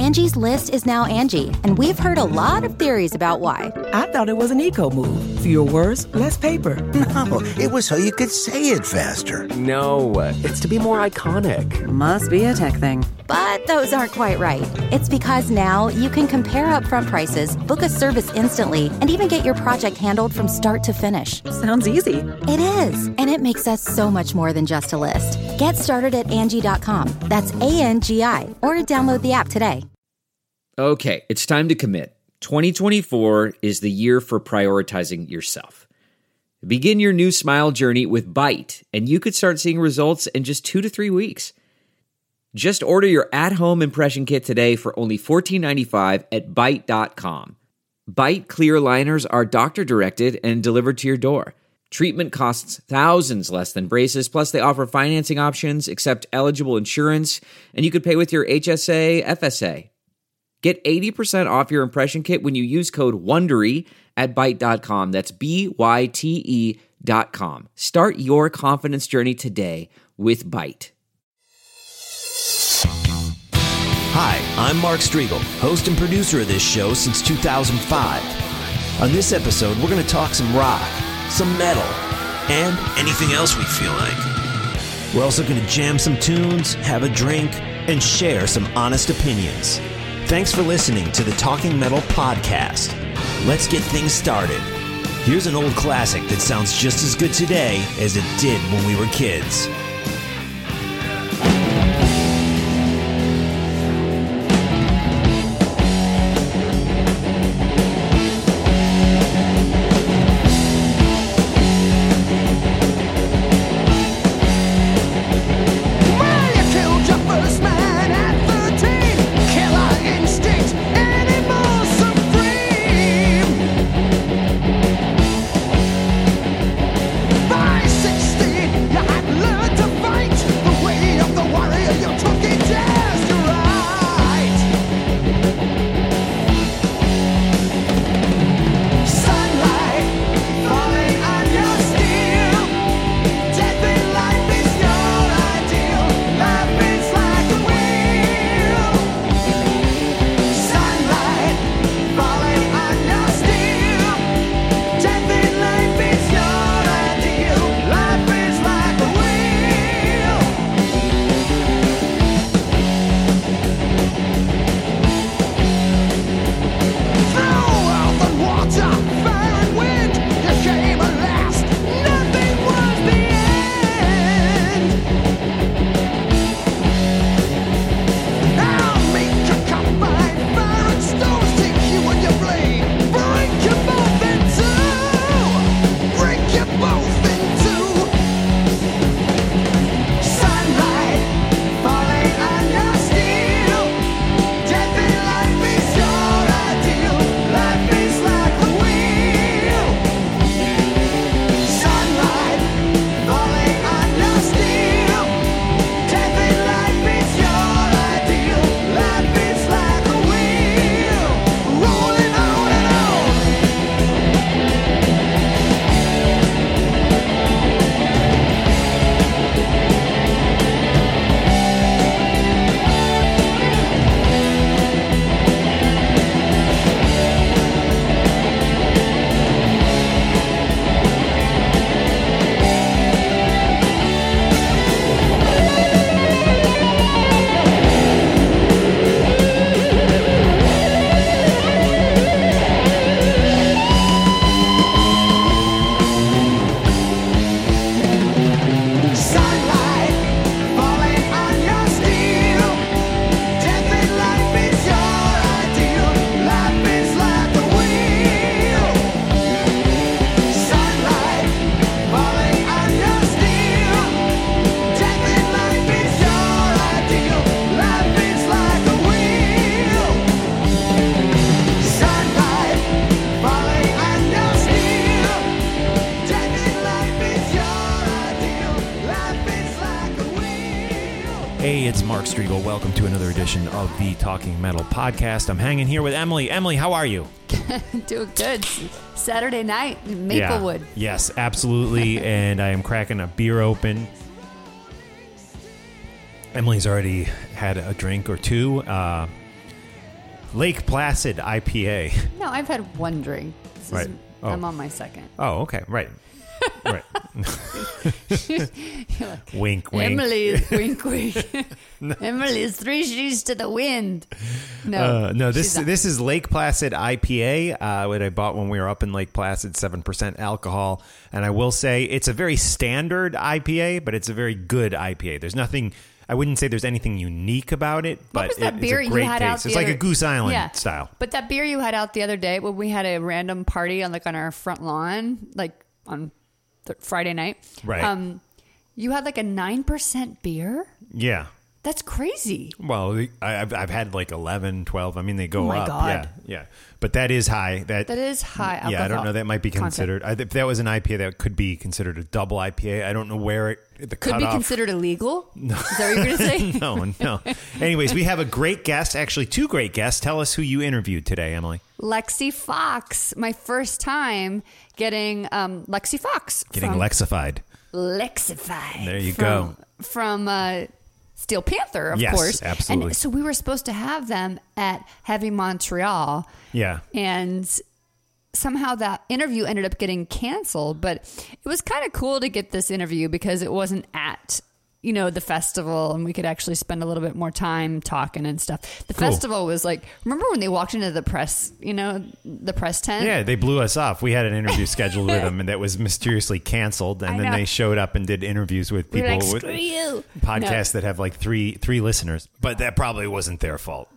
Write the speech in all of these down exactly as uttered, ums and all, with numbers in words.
Angie's List is now Angie, and we've heard a lot of theories about why. I thought it was an eco move. Fewer words, less paper. No, it was so you could say it faster. No, it's to be more iconic. Must be a tech thing. But those aren't quite right. It's because now you can compare upfront prices, book a service instantly, and even get your project handled from start to finish. Sounds easy. It is, and it makes us so much more than just a list. Get started at Angie dot com. That's A N G I, or download the app today. Okay, it's time to commit. twenty twenty-four is the year for prioritizing yourself. Begin your new smile journey with Byte, and you could start seeing results in just two to three weeks. Just order your at-home impression kit today for only fourteen ninety-five at Byte dot com. Byte clear liners are doctor-directed and delivered to your door. Treatment costs thousands less than braces, plus they offer financing options, accept eligible insurance, and you could pay with your H S A, F S A. Get eighty percent off your impression kit when you use code WONDERY at Byte dot com. That's B Y T E dot com. Start your confidence journey today with Byte. Hi, I'm Mark Striegel, host and producer of this show since two thousand five. On this episode, we're going to talk some rock, some metal, and anything else we feel like. We're also going to jam some tunes, have a drink, and share some honest opinions. Thanks for listening to the Talking Metal Podcast. Let's get things started. Here's an old classic that sounds just as good today as it did when we were kids. Hey, it's Mark Striegel. Welcome to another edition of the Talking Metal Podcast. I'm hanging here with Emily. Emily, how are you? Doing good. Saturday night in Maplewood. Yeah. Yes, absolutely. And I am cracking a beer open. Emily's already had a drink or two. Uh, Lake Placid I P A. No, I've had one drink. This Right. Is, Oh. I'm on my second. Oh, okay. Right. Right. You're like, Wink, wink. Emily is wink, wink. Emily is three she's to the wind. No, Uh, no, this she's not. this is Lake Placid I P A, uh, what I bought when we were up in Lake Placid, seven percent alcohol. And I will say it's a very standard I P A, but it's a very good I P A. There's nothing, I wouldn't say there's anything unique about it, What but was that it- beer it's a you great had taste. out the It's like other- a Goose Island Yeah. style. But that beer you had out the other day when we had a random party on like on our front lawn, like on th- Friday night. Right. Um, you had like a nine percent beer. Yeah. That's crazy. Well, I- I've, I've had like eleven, twelve. I mean, they go Oh my up. God. Yeah, yeah. But that is high. That That is high Yeah, I don't alcohol know. That might be content. considered. I, if that was an I P A, that could be considered a double I P A. I don't know where it, the Could be cutoff. considered illegal. No. Is that what you're going to say? no, no. Anyways, we have a great guest, actually two great guests. Tell us who you interviewed today, Emily. Lexi Fox. My first time getting um, Lexi Fox. Getting from Lexified. Lexified. There you from, go. From uh, Steel Panther, of Yes, course. absolutely. And so we were supposed to have them at Heavy Montreal. Yeah. And somehow that interview ended up getting canceled. But it was kind of cool to get this interview because it wasn't at, you know, the festival, and we could actually spend a little bit more time talking and stuff. The Cool. festival was like, remember when they walked into the press, you know, the press tent? Yeah, they blew us off. We had an interview scheduled with them, and that was mysteriously canceled. And I then know. they showed up and did interviews with We were people like, with screw you. podcasts that have like three three listeners. But that probably wasn't their fault.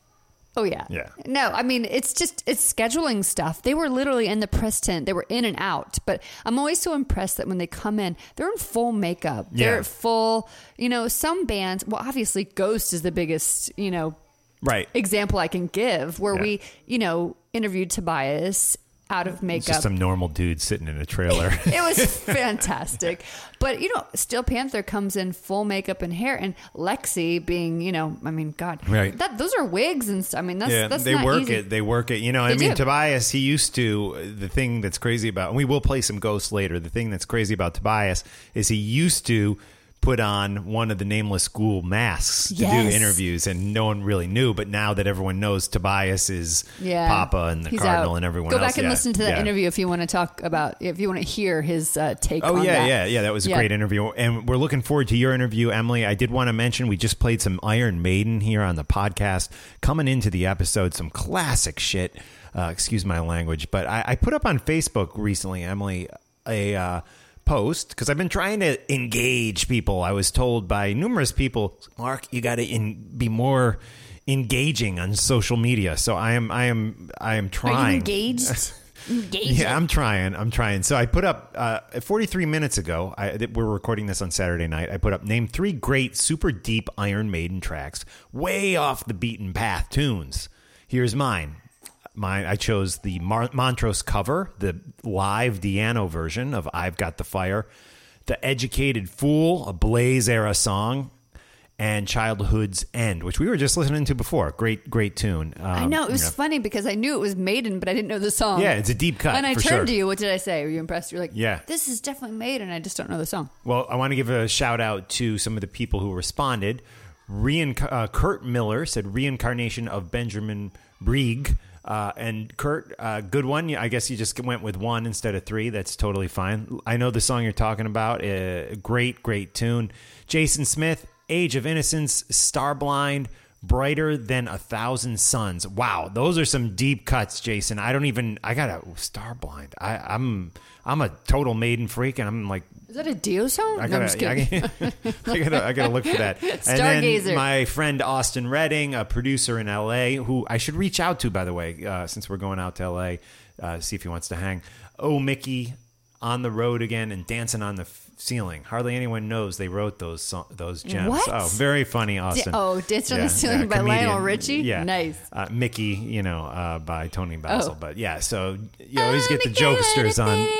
Oh, yeah. Yeah. No, I mean, it's just, it's scheduling stuff. They were literally in the press tent. They were in and out. But I'm always so impressed that when they come in, they're in full makeup. They're Yeah. full, you know, some bands, well, obviously Ghost is the biggest, you know, Right. example I can give where Yeah. we, you know, interviewed Tobias out of It's makeup. just some normal dude sitting in a trailer. It was fantastic. But, you know, Steel Panther comes in full makeup and hair, and Lexi being, you know, I mean, God, Right. that those are wigs and stuff. I mean, that's, yeah, that's they not work easy. it. They work it. You know, I They mean, do. Tobias, he used to, the thing that's crazy about, and we will play some Ghosts later. The thing that's crazy about Tobias is he used to put on one of the Nameless School masks to do Yes. interviews, and no one really knew. But now that everyone knows Tobias is Yeah. Papa and the He's Cardinal out. and everyone Go else. back and yeah, listen to that yeah. interview if you want to talk about, if you want to hear his uh, take Oh on yeah, that. yeah, yeah. That was a Yeah. great interview, and we're looking forward to your interview, Emily. I did want to mention we just played some Iron Maiden here on the podcast. Coming into the episode, some classic shit. Uh, excuse my language, but I, I put up on Facebook recently, Emily, a uh, post because I've been trying to engage people. I was told by numerous people, Mark, you got to be more engaging on social media. So I am, I am, I am trying. Are you engaged? engaged. Yeah, I'm trying. I'm trying. So I put up uh, forty-three minutes ago. I, th- we're recording this on Saturday night. I put up name three great, super deep Iron Maiden tracks, way off the beaten path tunes. Here's mine. Mine. I chose the Mar- Montrose cover, the live Di'Anno version of "I've Got the Fire," the Educated Fool, a Blaze era song, and Childhood's End, which we were just listening to before. Great, great tune. Um, I know. It was you funny because I knew it was Maiden, but I didn't know the song. Yeah, it's a deep cut. And I for turned sure. to you. What did I say? Were you impressed? You're like, Yeah. this is definitely Maiden. I just don't know the song. Well, I want to give a shout out to some of the people who responded. Reinc- uh, Kurt Miller said reincarnation of Benjamin Brieg. Uh, and Kurt, uh, good one. I guess you just went with one instead of three. That's totally fine. I know the song you're talking about. Uh, great, great tune. Jason Smith, Age of Innocence, Starblind, Brighter Than a Thousand Suns. Wow, those are some deep cuts, Jason. I don't even. I got a Starblind. I, I'm I'm a total Maiden freak, and I'm like. Is that a Dio song? I no, I'm gotta, just kidding. I, I gotta, I gotta look for that. And then Stargazer. my friend Austin Redding, a producer in L A, who I should reach out to, by the way, uh, since we're going out to L A, uh, see if he wants to hang. Oh, Mickey, On the Road Again, and Dancing on the F- Ceiling. Hardly anyone knows they wrote those so- those gems. What? Oh, very funny, Austin. oh, Dancing on the Ceiling by comedian. Lionel Richie? Yeah, Nice. Uh, Mickey, you know, uh, by Tony Basil. Oh. But yeah, so you always get the jokesters on.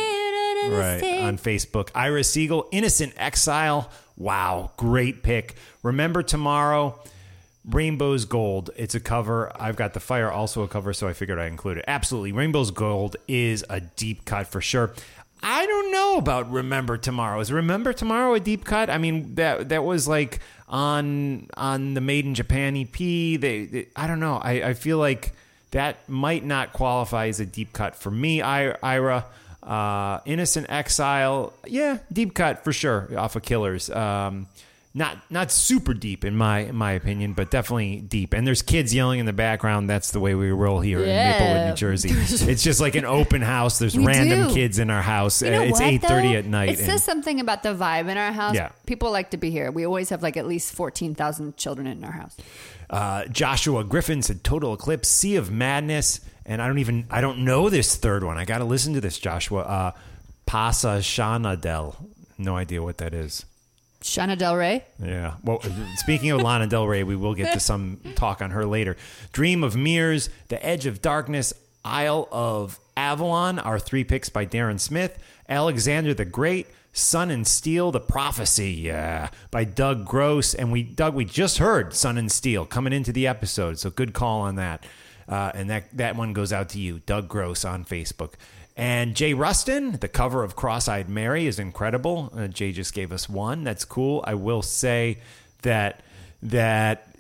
Right, on Facebook. Ira Siegel, Innocent Exile. Wow, great pick. Remember Tomorrow, Rainbow's Gold. It's a cover. I've Got the Fire, also a cover, so I figured I'd include it. Absolutely. Rainbow's Gold is a deep cut for sure. I don't know about Remember Tomorrow. Is Remember Tomorrow a deep cut? I mean, that that was like on on the Made in Japan E P. They, they I don't know. I, I feel like that might not qualify as a deep cut for me. I, Ira, uh, Innocent Exile, yeah, deep cut for sure off of Killers. Um, Not not super deep in my in my opinion, but definitely deep. And there's kids yelling in the background. That's the way we roll here Yeah. in Maplewood, New Jersey. It's just like an open house. There's We random do. kids in our house. You know Uh, it's what, eight thirty though? at night. It and- says something about the vibe in our house. Yeah. People like to be here. We always have like at least fourteen thousand children in our house. Uh, Joshua Griffin said Total Eclipse, Sea of Madness, and I don't even I don't know this third one. I got to listen to this, Joshua. Uh, Pasa Shanadel. No idea what that is. Shana Del Rey. Yeah. Well, speaking of Lana Del Rey, we will get to some talk on her later. Dream of Mirrors, The Edge of Darkness, Isle of Avalon, our three picks by Darren Smith, Alexander the Great, Sun and Steel, The Prophecy, yeah, by Doug Gross. And we, Doug, we just heard Sun and Steel coming into the episode, so good call on that. Uh, and that, that one goes out to you, Doug Gross on Facebook. And Jay Rustin, the cover of Cross-Eyed Mary is incredible. Uh, Jay just gave us one. That's cool. I will say that that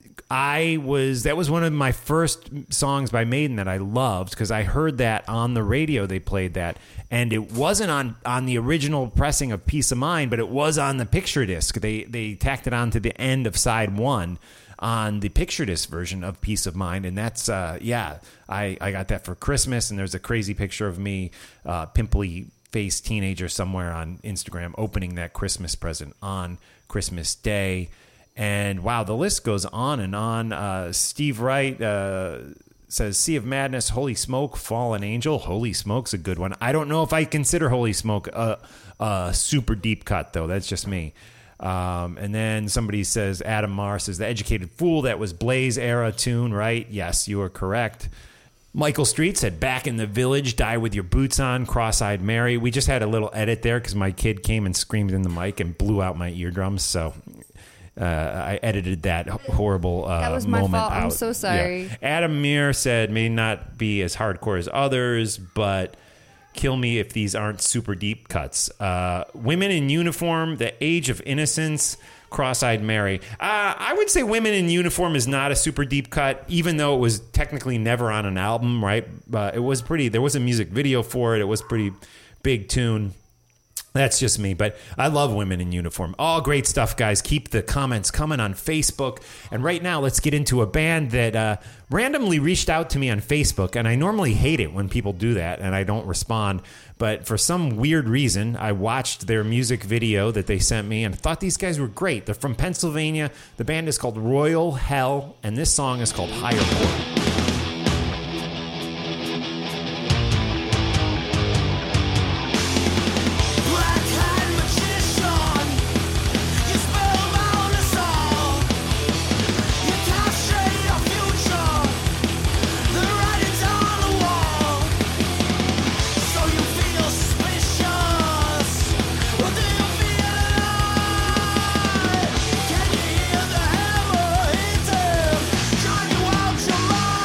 I was that was one of my first songs by Maiden that I loved because I heard that on the radio. They played that, and it wasn't on, on the original pressing of Peace of Mind, but it was on the picture disc. They they tacked it on to the end of side one on the picture disc version of Peace of Mind. And that's, uh, yeah, I, I got that for Christmas. And there's a crazy picture of me, uh, pimply faced teenager somewhere on Instagram opening that Christmas present on Christmas Day. And wow, the list goes on and on. Uh, Steve Wright uh, says, Sea of Madness, Holy Smoke, Fallen Angel. Holy Smoke's a good one. I don't know if I consider Holy Smoke a, a super deep cut, though. That's just me. Um, and then somebody says, Adam Marr says, The Educated Fool, that was Blaze era tune, right? Yes, you are correct. Michael Street said, Back in the Village, Die with Your Boots On, Cross-Eyed Mary. We just had a little edit there because my kid came and screamed in the mic and blew out my eardrums. So uh, I edited that horrible uh, That was my moment fault. I'm out. so sorry. Yeah. Adam Meir said, may not be as hardcore as others, but kill me if these aren't super deep cuts. Uh, Women in Uniform, The Age of Innocence, Cross-Eyed Mary. Uh, I would say Women in Uniform is not a super deep cut, even though it was technically never on an album, right? Uh, it was pretty, there was a music video for it. It was a pretty big tune. That's just me, but I love Women in Uniform. All great stuff, guys. Keep the comments coming on Facebook. And right now, let's get into a band that uh, randomly reached out to me on Facebook. And I normally hate it when people do that and I don't respond. But for some weird reason, I watched their music video that they sent me and thought these guys were great. They're from Pennsylvania. The band is called Royal Hell, and this song is called Higher Court. Can you hear the hammer hitting? Drive you out your mind.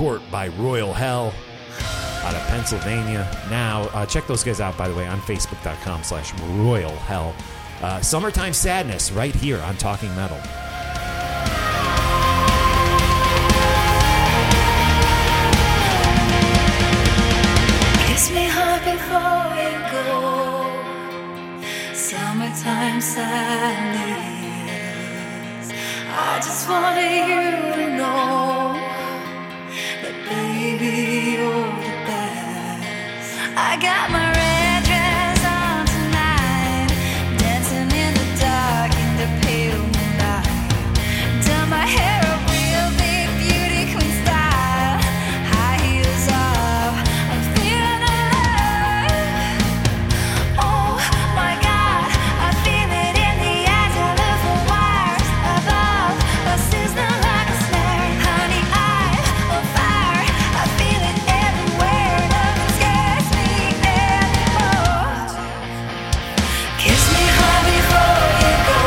Court by Royal Hell out of Pennsylvania. Now, uh, check those guys out, by the way, on Facebook.com slash Royal Hell. Uh, Summertime Sadness right here on Talking Metal. Kiss me hard before you go. Summertime sadness. I just wanted you to know that, baby, you're the best. I got my red dress on tonight, dancing in the dark in the pale moonlight. Done my hair up real big, beauty queen style. High heels off, I'm feeling alive. Oh my God, I feel it in the eyes. I live for wires above, a sizzling like a snare. Honey, I'm on fire. I feel it everywhere. Nothing scares me anymore. Kiss me hard before you go.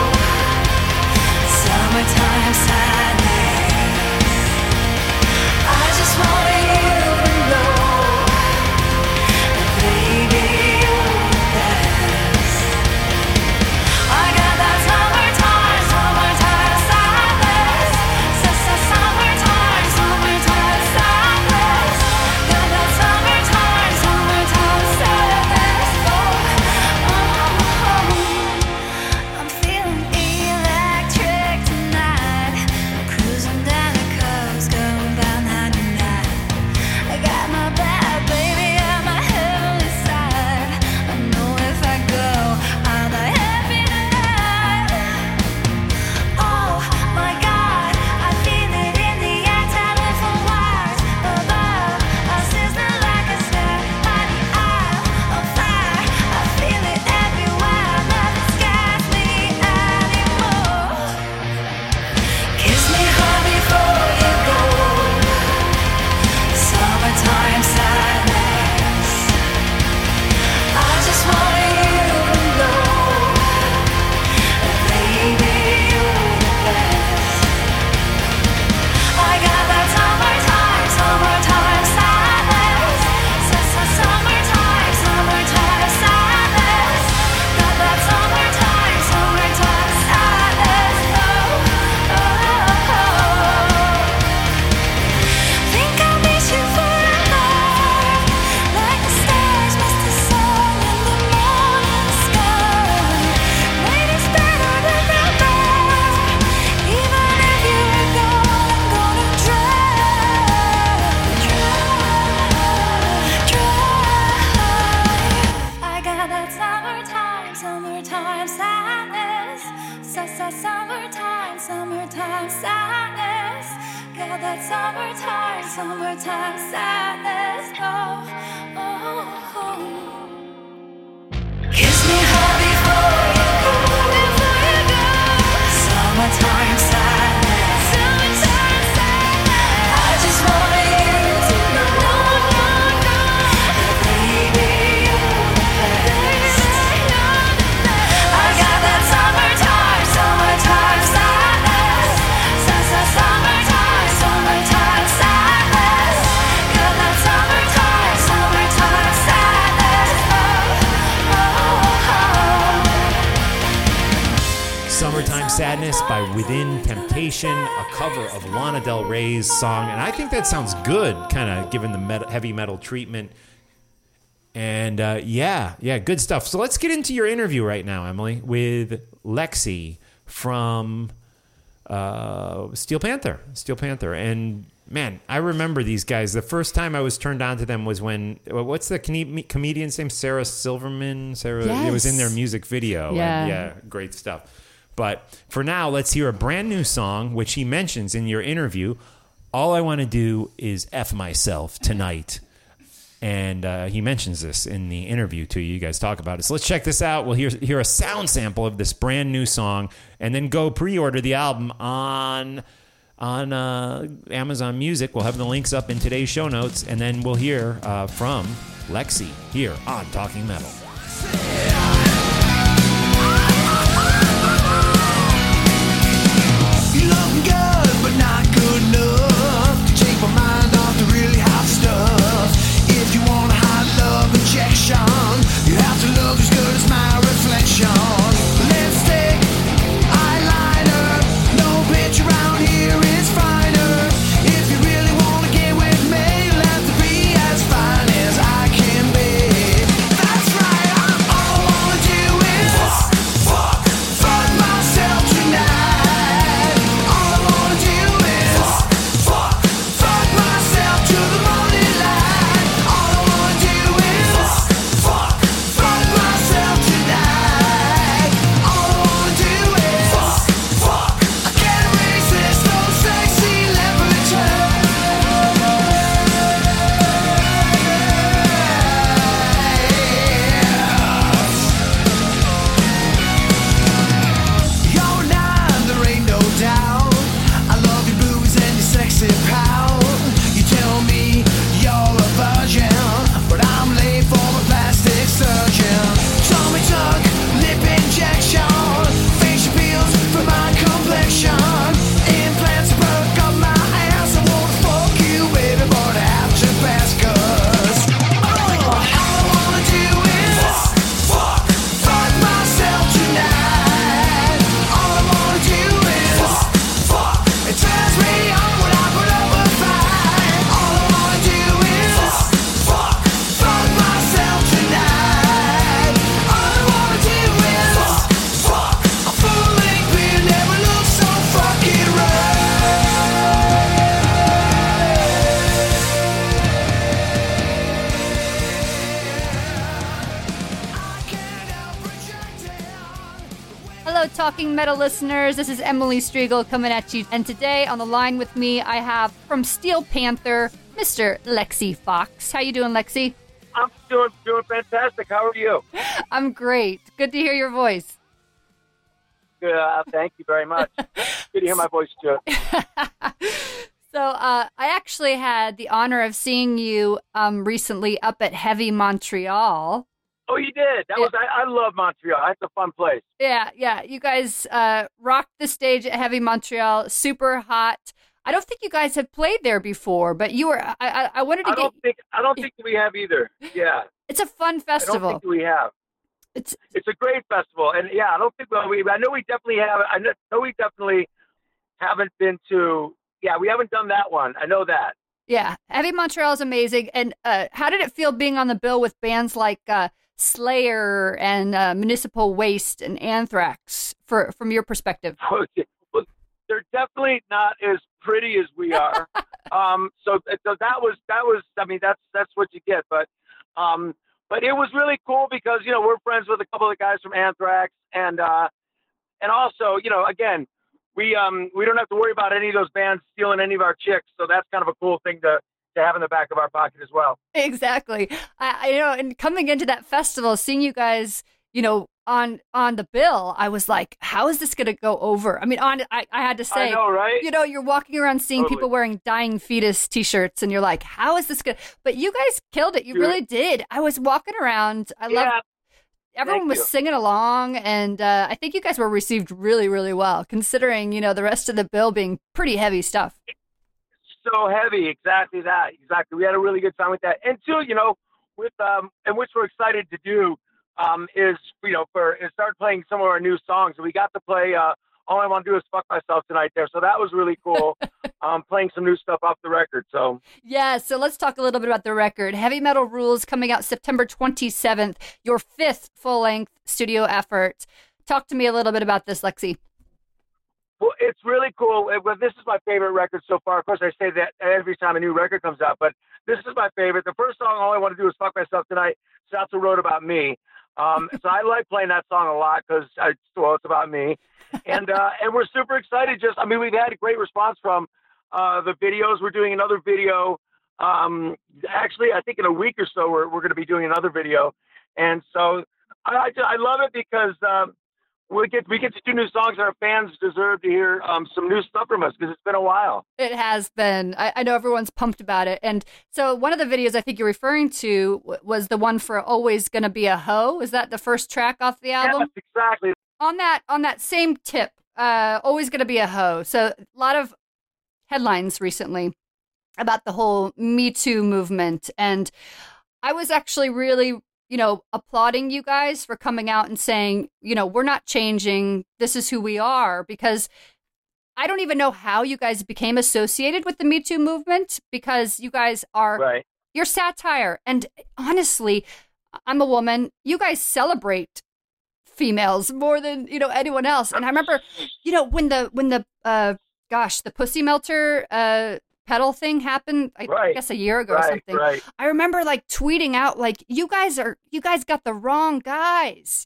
Summertime sadness. I just wanted you to know that, baby, you're the best. I got that summertime, summertime sadness. Summertime, summertime sadness. Got that summertime, summertime sadness. Oh, oh, I'm feeling electric tonight. Cruising down the coast, going about ninety-nine. I got my bad baby on my heavenly side. I know if I go, I'll die happy tonight. Oh my God, I feel it in the air. Telephone wires above, I sizzling like a snare. Honey, I'm on fire. I feel it everywhere. Nothing scares me anymore. Kiss me hard before you go. Summertime sadness. I just wanted you to know that, baby, you're the best. I got that summertime, summertime sadness. Summertime, summertime sadness. Got that summertime, summertime sadness. Oh, oh, oh. Think I'll miss you forever, like the stars miss the sun in the morning sky. Night is better than ever. Even if you're gone, I'm gonna try, try, try. I got that summertime, summertime sadness. Summertime, summertime sadness. Got that summertime, summertime sadness. Oh, oh, oh. Kiss me hard before you go. Before you go. Summertime sadness. Summertime sadness. I just wanted you to know that, baby, you're the best. I got that summertime, summertime sadness. Summertime, summertime sadness. Got that summertime, summertime sadness. Oh, oh, oh. Summertime Sadness by Within Temptation, a cover of Lana Del Rey's song. And I think that sounds good, kind of given the metal, heavy metal treatment. And uh, yeah, yeah, good stuff. So let's get into your interview right now, Emily, with Lexi from uh, Steel Panther. Steel Panther. And man, I remember these guys. The first time I was turned on to them was when, what's the com- comedian's name? Sarah Silverman? Sarah, Yes. It was in their music video. Yeah. And yeah, great stuff. But for now, let's hear a brand new song, which he mentions in your interview. All I want to do is F myself tonight. And uh, he mentions this in the interview too. You guys talk about it. So let's check this out. We'll hear, hear a sound sample of this brand new song, and then go pre-order the album on on uh, Amazon Music. We'll have the links up in today's show notes, and then we'll hear uh, from Lexi here on Talking Metal. You looking good, but not good enough to change my mind Hello, Talking Metal listeners. This is Emily Striegel coming at you. And today on the line with me, I have from Steel Panther, Mister Lexi Fox. How you doing, Lexi? I'm doing doing fantastic. How are you? I'm great. Good to hear your voice. Good. Uh, thank you very much. Good to hear my voice, too. So uh, I actually had the honor of seeing you um, recently up at Heavy Montreal. Oh, you did? That yeah. was. I, I love Montreal. That's a fun place. Yeah, yeah. You guys uh, rocked the stage at Heavy Montreal. Super hot. I don't think you guys have played there before, but you were. I, I, I wanted to I get. don't think. I don't think we have either. Yeah. It's a fun festival. I don't think we have. It's it's a great festival, and yeah, I don't think well, we. I know we definitely have. I know we definitely haven't been to. Yeah, we haven't done that one. I know that. Yeah, Heavy Montreal is amazing. And uh, how did it feel being on the bill with bands like uh, Slayer and uh, Municipal Waste and Anthrax? For from your perspective, well, they're definitely not as pretty as we are. um, so, so that was that was. I mean, that's that's what you get. But um, but it was really cool because you know we're friends with a couple of the guys from Anthrax, and uh, and also you know again. We um we don't have to worry about any of those bands stealing any of our chicks, so that's kind of a cool thing to, to have in the back of our pocket as well. Exactly. I, I you know, and coming into that festival, seeing you guys, you know, on on the bill, I was like, how is this going to go over? I mean, on I, I had to say, I know, right? You know, you're walking around seeing Totally. people wearing dying fetus T-shirts, and you're like, how is this going? to But you guys killed it. You Dude. really did. I was walking around. I Yeah. love. Everyone Thank was you. singing along, and uh, I think you guys were received really, really well, considering, you know, the rest of the bill being pretty heavy stuff. So heavy, exactly that, exactly. We had a really good time with that, and two, you know, with um, and which we're excited to do um, is you know for is start playing some of our new songs. We got to play uh, All I Want to Do Is Fuck Myself Tonight there, so that was really cool. um, playing some new stuff off the record. So yeah, so let's talk a little bit about the record. Heavy Metal Rules coming out September twenty-seventh, your fifth full-length studio effort. Talk to me a little bit about this, Lexi. well, it's really cool. It- well, this is my favorite record so far. Of course, I say that every time a new record comes out, but this is my favorite. The first song, All I Want to Do Is Fuck Myself Tonight, Satchel wrote about me. Um, so I like playing that song a lot because, well, it's about me. And uh, and we're super excited. Just, I mean, we've had a great response from uh, the videos. We're doing another video. Um, actually, I think in a week or so, we're we're going to be doing another video. And so I I, just, I love it because um, we get we get to do new songs, and our fans deserve to hear um, some new stuff from us because it's been a while. It has been. I, I know everyone's pumped about it. And so one of the videos I think you're referring to w- was the one for Always Gonna Be a Hoe. Is that the first track off the album? Yes, exactly. On that on that same tip, uh, Always Gonna Be a Hoe. So a lot of headlines recently about the whole Me Too movement. And I was actually really, you know, applauding you guys for coming out and saying, you know, we're not changing. This is who we are. Because I don't even know how you guys became associated with the Me Too movement, because you guys are, Right. you're satire. And honestly, I'm a woman. You guys celebrate females more than, you know, anyone else. And I remember, you know, when the, when the, uh, gosh, the Pussy Melter, uh, pedal thing happened, I Right. guess a year ago Right, or something. right. I remember like tweeting out, like, you guys are, you guys got the wrong guys.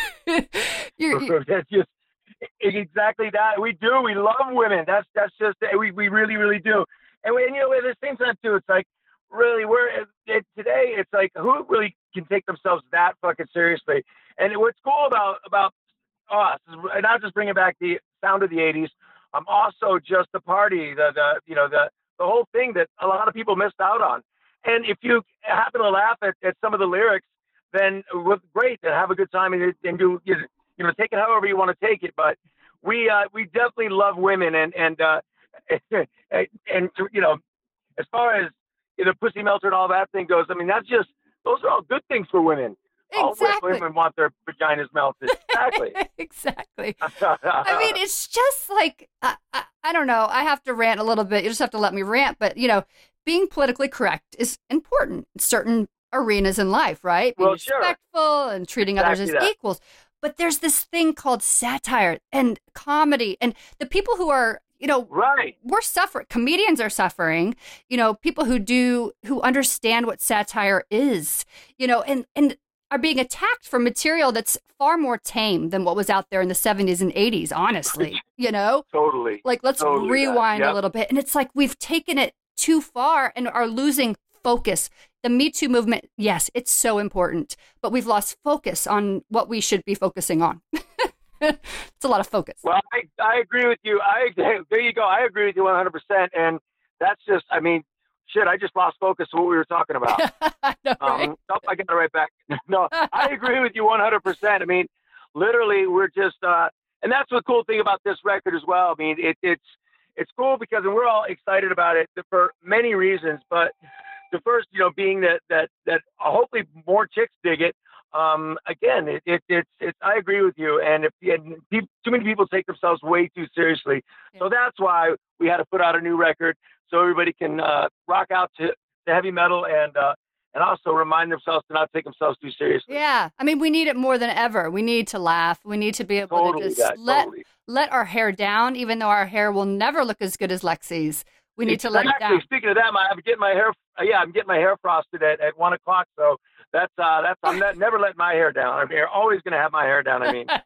you're, you That's just exactly that. We do. We love women. That's that's just we we really really do. And, we, and you know, at the same time too, it's like really we're it, today. It's like who really can take themselves that fucking seriously? And what's cool about about us, and not just bringing back the sound of the eighties. I'm also just the party, the the you know the the whole thing that a lot of people missed out on. And if you happen to laugh at, at some of the lyrics, then was great and have a good time and, and do you know take it however you want to take it. But we uh, we definitely love women and and uh, and, and you know as far as the Pussy Melter and all that thing goes, I mean that's just those are all good things for women. Exactly. All women want their vaginas melted. Exactly. exactly. I mean, it's just like, I, I, I don't know. I have to rant a little bit. You just have to let me rant. But, you know, being politically correct is important in certain arenas in life, right? Being Well, sure. respectful and treating Exactly others as that. equals. But there's this thing called satire and comedy. And the people who are, you know, right. we're suffering. Comedians are suffering. You know, people who do, who understand what satire is, you know, and, and, are being attacked for material that's far more tame than what was out there in the seventies and eighties, honestly, you know? Totally. Like, let's totally rewind yep. a little bit. And it's like we've taken it too far and are losing focus. The Me Too movement, yes, it's so important, but we've lost focus on what we should be focusing on. It's a lot of focus. Well, I, I agree with you. I There you go. I agree with you one hundred percent. And that's just, I mean, shit, I just lost focus of what we were talking about. I know, right? um, oh, I got it right back. No, I agree with you one hundred percent. I mean, literally, we're just, uh, and that's the cool thing about this record as well. I mean, it, it's it's cool because and we're all excited about it for many reasons. But the first, you know, being that that that hopefully more chicks dig it. Um, again, it, it, it's it's. I agree with you. And if and pe- too many people take themselves way too seriously, yeah. so that's why we had to put out a new record so everybody can uh, rock out to, to heavy metal and. Uh, And also remind themselves to not take themselves too seriously. Yeah. I mean, we need it more than ever. We need to laugh. We need to be able totally to just that, let totally. let our hair down, even though our hair will never look as good as Lexi's. We need exactly. to let it down. Speaking of that, my, I'm getting my hair. Uh, yeah, I'm getting my hair frosted at, at one o'clock. So that's uh, that's I'm not, never letting my hair down. I'm always going to have my hair down. I mean.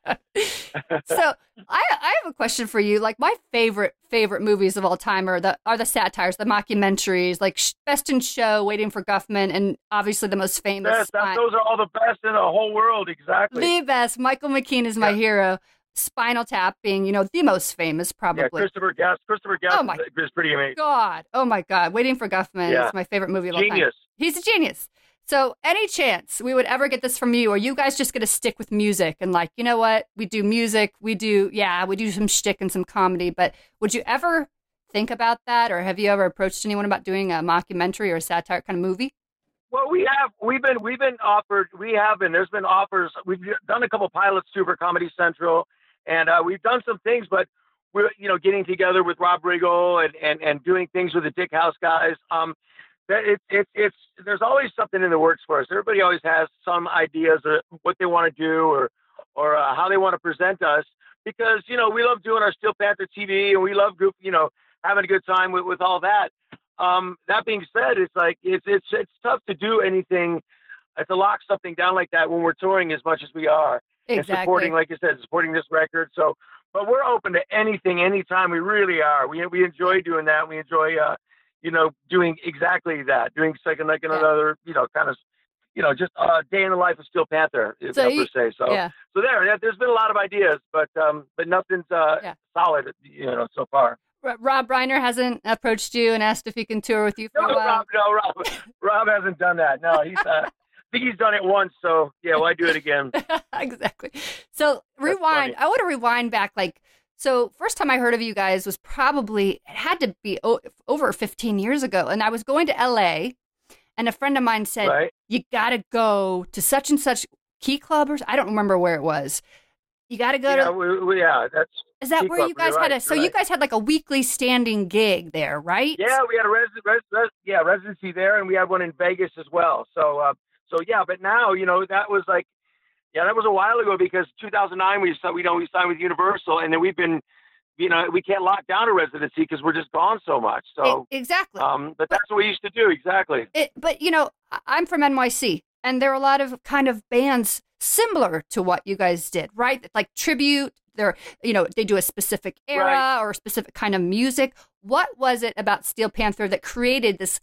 So I I have a question for you. Like my favorite favorite movies of all time are the are the satires, the mockumentaries, like Best in Show, Waiting for Guffman, and obviously the most famous. Yes, that, those are all the best in the whole world. Exactly. The best. Michael McKean is my yeah. hero. Spinal Tap being, you know, the most famous, probably. Yeah, Christopher Guest. Christopher Guest oh my is pretty amazing. God. Oh, my God. Waiting for Guffman yeah. is my favorite movie of all time. Genius. He's a genius. So any chance we would ever get this from you, or you guys just going to stick with music and like, you know what? We do music. We do, yeah, we do some shtick and some comedy. But would you ever think about that? Or have you ever approached anyone about doing a mockumentary or a satire kind of movie? Well, we have. We've been, we've been offered, we have been, there's been offers. We've done a couple pilots too for Comedy Central. And uh, we've done some things, but we're, you know, getting together with Rob Riggle and, and, and doing things with the Dick House guys. Um, it's, it's, it's, there's always something in the works for us. Everybody always has some ideas of what they want to do or, or uh, how they want to present us because, you know, we love doing our Steel Panther T V and we love, group, you know, having a good time with, with all that. Um, that being said, it's like, it's, it's, it's tough to do anything, uh, to lock something down like that when we're touring as much as we are. Exactly. And supporting, like you said, supporting this record. So, but we're open to anything, anytime. We really are. We we enjoy doing that. We enjoy, uh, you know, doing exactly that. Doing second, like yeah. another, you know, kind of, you know, just a uh, day in the life of Steel Panther, so you know, per se. So, yeah. so there, yeah, there's been a lot of ideas, but um, but nothing's uh, yeah. solid, you know, so far. Rob Reiner hasn't approached you and asked if he can tour with you for no, a while. Rob, no, Rob, Rob hasn't done that. No, he's. Uh, I think he's done it once, so yeah, why do it again? Exactly. So rewind. I want to rewind back. Like, so first time I heard of you guys was probably, it had to be o- over fifteen years ago. And I was going to L A and a friend of mine said, right. you got to go to such and such Key Club. Or, I don't remember where it was. You got to go yeah, to. We, we, yeah, that's. Is that Key where Club, you guys right, had a, so right. you guys had like a weekly standing gig there, right? Yeah, we had a res, res, res, yeah, residency there and we had one in Vegas as well. So, uh, So yeah, but now, you know, that was like, yeah, that was a while ago because two thousand nine we we know we signed with Universal, and then we've been, you know, we can't lock down a residency because we're just gone so much. So it, exactly. Um, but, but that's what we used to do. Exactly. It, but you know, I'm from N Y C, and there are a lot of kind of bands similar to what you guys did, right? Like tribute. They're, you know, they do a specific era right. or a specific kind of music. What was it about Steel Panther that created this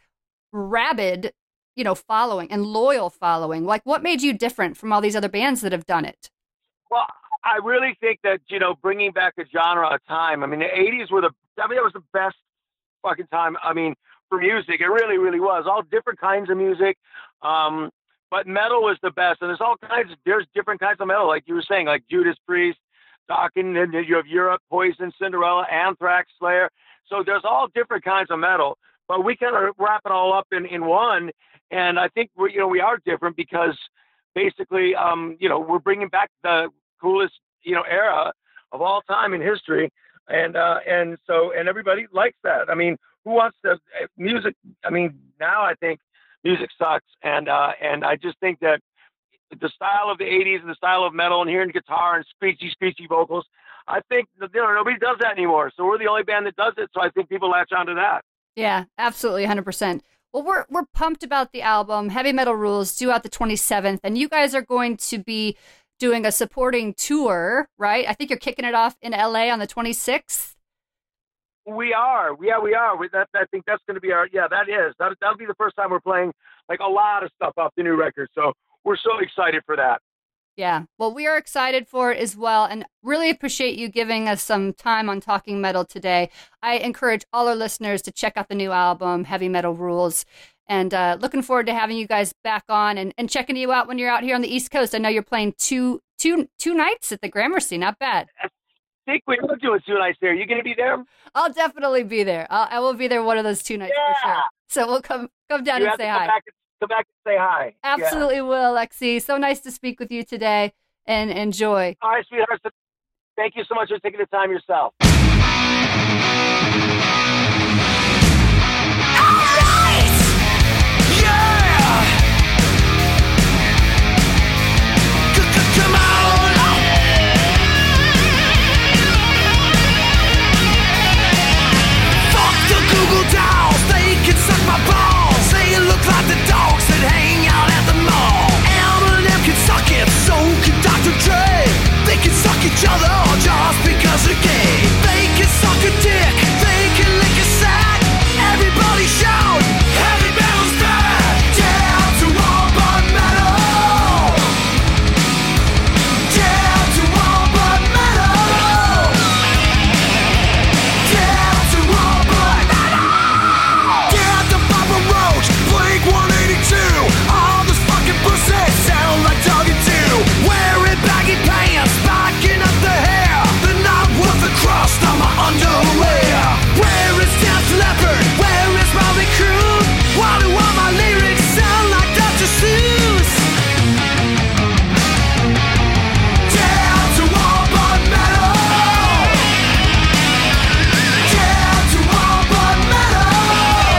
rabid, you know, following and loyal following? Like, what made you different from all these other bands that have done it? Well, I really think that, you know, bringing back a genre of time. I mean, the eighties were the, I mean, it was the best fucking time. I mean, for music, it really, really was. All different kinds of music. Um, but metal was the best. And there's all kinds of, there's different kinds of metal, like you were saying, like Judas Priest, Dokken, and you have Europe, Poison, Cinderella, Anthrax, Slayer. So there's all different kinds of metal. But we kind of wrap it all up in, in one. And I think we, you know, we are different because basically, um, you know, we're bringing back the coolest, you know, era of all time in history. And, uh, and so, and everybody likes that. I mean, who wants to music? I mean, now I think music sucks. And, uh, and I just think that the style of the eighties and the style of metal and hearing guitar and screechy, screechy vocals, I think, you know, nobody does that anymore. So we're the only band that does it. So I think people latch onto that. Yeah, absolutely. one hundred percent. Well, we're we're pumped about the album Heavy Metal Rules, due out the twenty-seventh, and you guys are going to be doing a supporting tour, right? I think you're kicking it off in L A on the twenty-sixth. We are, yeah, we are. We, that, I think that's going to be our, yeah, that is. That, that'll be the first time we're playing like a lot of stuff off the new record. So we're so excited for that. Yeah, well, we are excited for it as well, and really appreciate you giving us some time on Talking Metal today. I encourage all our listeners to check out the new album, Heavy Metal Rules, and uh, looking forward to having you guys back on and, and checking you out when you're out here on the East Coast. I know you're playing two, two, two nights at the Gramercy. Not bad. I think we're doing two nights there. You going to be there? I'll definitely be there. I'll, I will be there one of those two nights yeah. for sure. So we'll come come down you and have say to come hi. Back and, come back and say hi. Absolutely yeah. will, Lexi. So nice to speak with you today, and enjoy. All right, sweetheart. Thank you so much for taking the time yourself. Each other just because they're gay. They can suck a dick, they can lick a sack. Everybody shout, heavy metal's bad. Down to all but metal. Down to all but metal. Down to all but metal. Down to Papa Roach, Blink one eighty-two. All those fucking pussies sound like Doug and two. Wearing baggy pants, backing up the hair. They're not worth the crust on my underwear. Where is Death Leopard? Where is Bobby Crew? Why do all my lyrics sound like Doctor Seuss? Down to all but metal. Down to all but metal.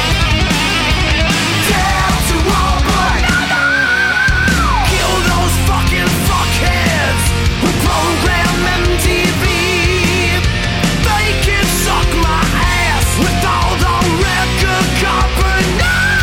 Down to all but metal. Kill those fucking fuckheads who program M T V. They can suck my ass with all the record companies.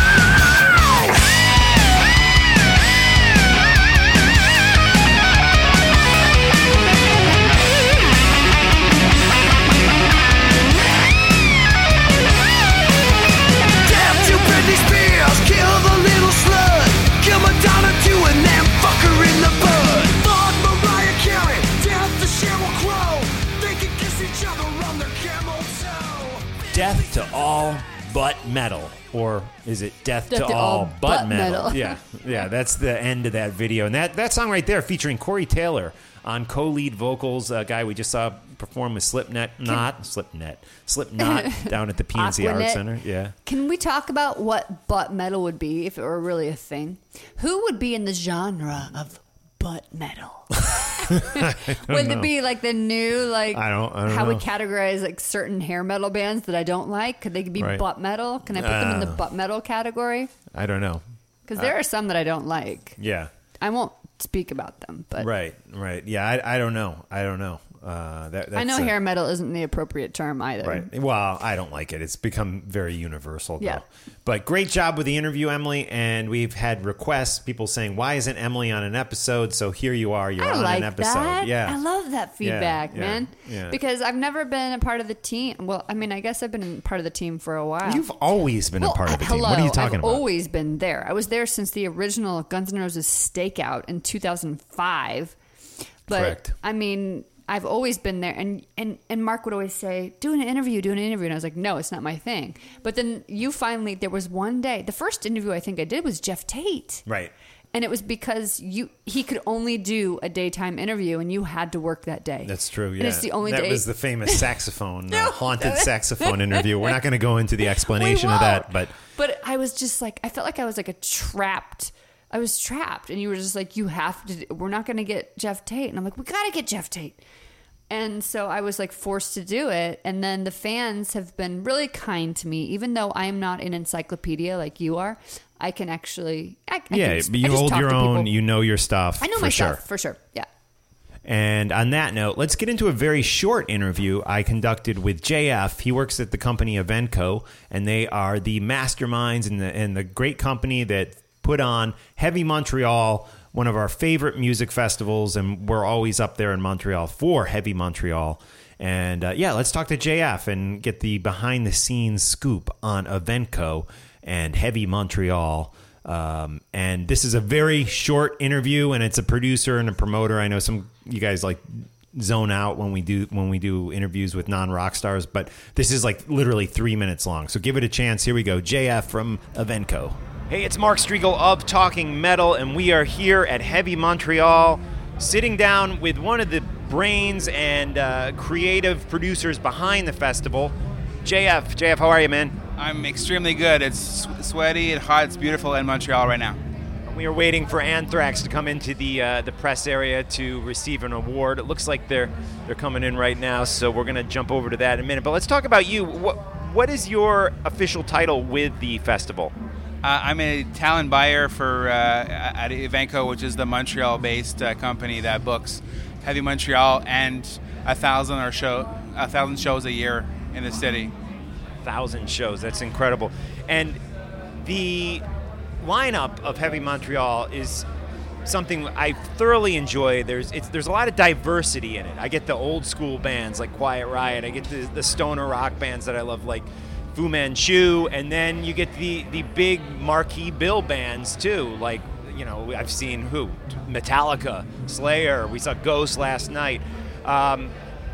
Death to Britney Spears, kill the little slut. Kill Madonna too and then fuck her in the bud. Fuck Mariah Carey, death to Sheryl Crow. They can kiss each other on their camel toe. Death to all but metal. Or is it death, Death to, to all, all but, but metal? metal. Yeah, yeah, that's the end of that video. And that, that song right there featuring Corey Taylor on co-lead vocals, a guy we just saw perform with Slipknot, not Slipknot, Slipknot down at the P N C Art Aquanet. Center. Yeah. Can we talk about what butt metal would be if it were really a thing? Who would be in the genre of butt metal? Would know. it be like the new, like, I don't- I don't how we know. categorize like certain hair metal bands that I don't like? Could they be Right. butt metal? Can I put them in the Uh. butt metal category? I don't know. Because there are some that I don't like. Yeah. I won't speak about them, but Right, right. Yeah, I, I don't know. I don't know. Uh, that, that's I know a- hair metal isn't the appropriate term either. Right. Well, I don't like it. It's become very universal, though. Yeah. But great job with the interview, Emily. And we've had requests, people saying, why isn't Emily on an episode? So here you are. You're I on like an episode. that. Yeah. I love that feedback, yeah, man. yeah. Because I've never been a part of the team. Well, I mean, I guess I've been part of the team for a while. You've always been Well, a part of the hello, team. What are you talking I've about? always been there. I was there since the original Guns N' Roses Stakeout in two thousand five. But Correct. I mean, I've always been there, and, and and Mark would always say, "Do an interview, do an interview," and I was like, "No, it's not my thing." But then you finally, there was one day, the first interview I think I did was Jeff Tate, Right. and it was because you he could only do a daytime interview, and you had to work that day. That's true, yeah. And it's the only that day. was the famous saxophone, No. uh, haunted saxophone interview. We're not going to go into the explanation We of that, won't. but But I was just like, I felt like I was like a trapped. I was trapped, and you were just like, you have to. We're not going to get Jeff Tate, and I'm like, we got to get Jeff Tate. And so I was like forced to do it. And then the fans have been really kind to me, even though I am not an encyclopedia like you are. I can actually, I, I yeah, can, but I you just hold talk your to own, people. you know your stuff. I know for my sure. stuff for sure. Yeah. And on that note, let's get into a very short interview I conducted with J F. He works at the company Evenco, and they are the masterminds and the, and the great company that put on Heavy Montreal, one of our favorite music festivals, and we're always up there in Montreal for Heavy Montreal. And uh, yeah, let's talk to J F and get the behind-the-scenes scoop on Evenco and Heavy Montreal. Um, and this is a very short interview, and it's a producer and a promoter. I know some you guys like zone out when we do when we do interviews with non-rock stars, but this is like literally three minutes long. So give it a chance. Here we go. J F from Evenco. Hey, it's Mark Striegel of Talking Metal, and we are here at Heavy Montreal, sitting down with one of the brains and uh, creative producers behind the festival, J F. J F, how are you, man? I'm extremely good. It's sweaty and hot. It's beautiful in Montreal right now. We are waiting for Anthrax to come into the uh, the press area to receive an award. It looks like they're they're coming in right now, so we're going to jump over to that in a minute. But let's talk about you. What what is your official title with the festival? Uh, I'm a talent buyer for uh, at Evenco, which is the Montreal-based uh, company that books Heavy Montreal and a thousand or show a thousand shows a year in the city. Thousand shows. That's incredible. And the lineup of Heavy Montreal is something I thoroughly enjoy. There's it's, there's a lot of diversity in it. I get the old school bands like Quiet Riot. I get the, the stoner rock bands that I love like Fu Manchu, and then you get the, the big marquee bill bands too. Like, you know, I've seen who? Metallica, Slayer. We saw Ghost last night. Um,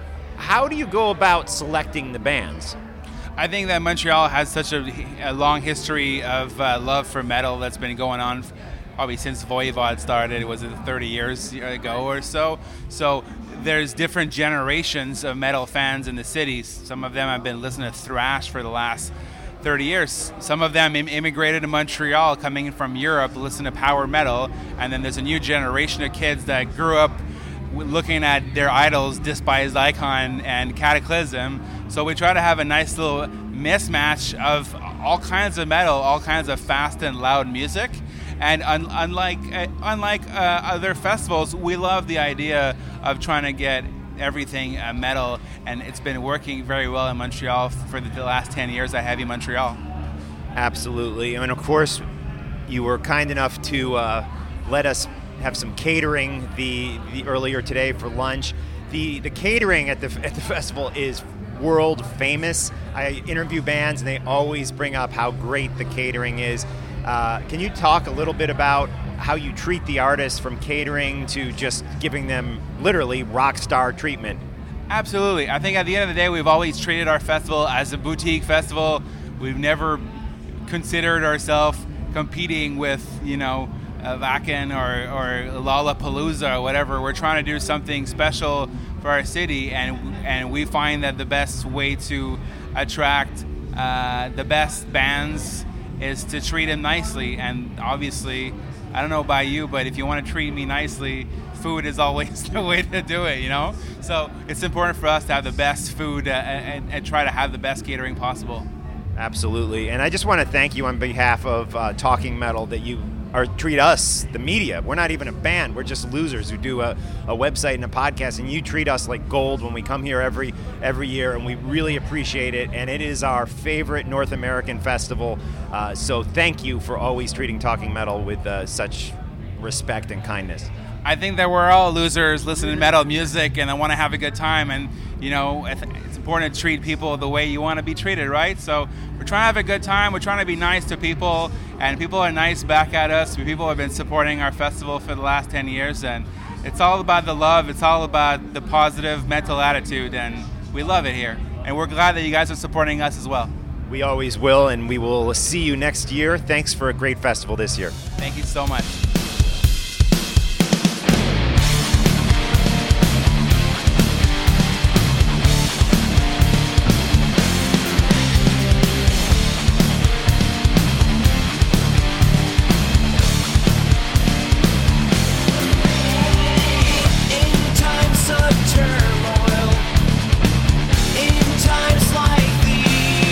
how do you go about selecting the bands? I think that Montreal has such a, a long history of uh, love for metal that's been going on probably since Voivod started. Was it thirty years ago or so? So there's different generations of metal fans in the city. Some of them have been listening to thrash for the last thirty years. Some of them im- immigrated to Montreal coming from Europe to listen to power metal. And then there's a new generation of kids that grew up looking at their idols, Despised Icon and Cataclysm. So we try to have a nice little mismatch of all kinds of metal, all kinds of fast and loud music. And un- unlike uh, unlike uh, other festivals, we love the idea of trying to get everything uh, metal, and it's been working very well in Montreal for the, the last ten years at Heavy Montreal. Absolutely. And of course, you were kind enough to uh, let us have some catering the, the earlier today for lunch. The the catering at the at the festival is world famous. I interview bands and they always bring up how great the catering is. Uh, can you talk a little bit about how you treat the artists, from catering to just giving them literally rock star treatment? Absolutely. I think at the end of the day, we've always treated our festival as a boutique festival. We've never considered ourselves competing with, you know, uh, Wacken or, or Lollapalooza or whatever. We're trying to do something special for our city, and and we find that the best way to attract uh, the best bands is to treat them nicely. And obviously, I don't know about you, but if you want to treat me nicely, food is always the way to do it, you know? So it's important for us to have the best food uh, and, and try to have the best catering possible. Absolutely. And I just want to thank you on behalf of uh, Talking Metal that you or treat us, the media. We're not even a band. We're just losers who do a, a website and a podcast, and you treat us like gold when we come here every every year, and we really appreciate it. And it is our favorite North American festival. Uh, so thank you for always treating Talking Metal with uh, such respect and kindness. I think that we're all losers listening to metal music, and I want to have a good time. And, you know, it's important to treat people the way you want to be treated, right? So we're trying to have a good time. We're trying to be nice to people, and people are nice back at us. People have been supporting our festival for the last ten years, and it's all about the love. It's all about the positive mental attitude, and we love it here. And we're glad that you guys are supporting us as well. We always will, and we will see you next year. Thanks for a great festival this year. Thank you so much.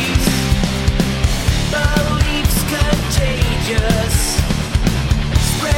Spread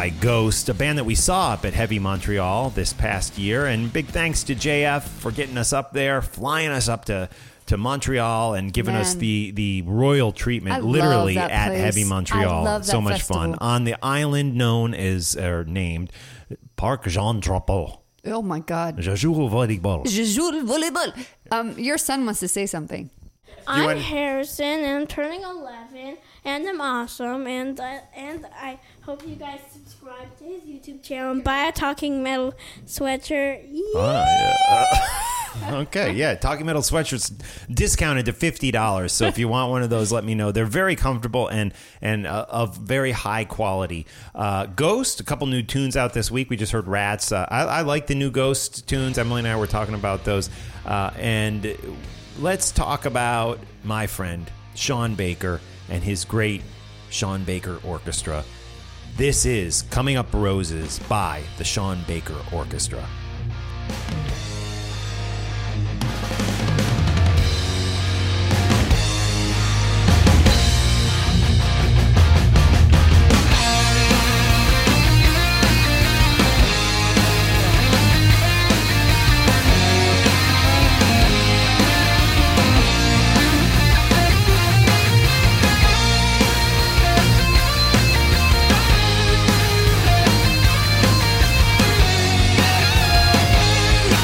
by Ghost, a band that we saw up at Heavy Montreal this past year. And big thanks to J F for getting us up there, flying us up to, to Montreal and giving Man. us the, the royal treatment, I literally love that at place. Heavy Montreal. I love that so much festival. fun. On the island known as, or named, Parc Jean Drapeau. Oh my God. Je joue au volleyball. Je joue le volleyball. Um, your son wants to say something. I'm want- Harrison, and I'm turning eleven, and I'm awesome, and uh, and I hope you guys subscribe to his YouTube channel and buy a Talking Metal sweatshirt. Yeah. Ah, yeah. Okay, yeah. Talking Metal sweatshirts discounted to fifty dollars. So if you want one of those, let me know. They're very comfortable and and uh, of very high quality. Uh, Ghost, a couple new tunes out this week. We just heard Rats. Uh, I, I like the new Ghost tunes. Emily and I were talking about those. Uh, and let's talk about my friend Sean Baker and his great Sean Baker Orchestra. This is Coming Up Roses by the Sean Baker Orchestra. Thank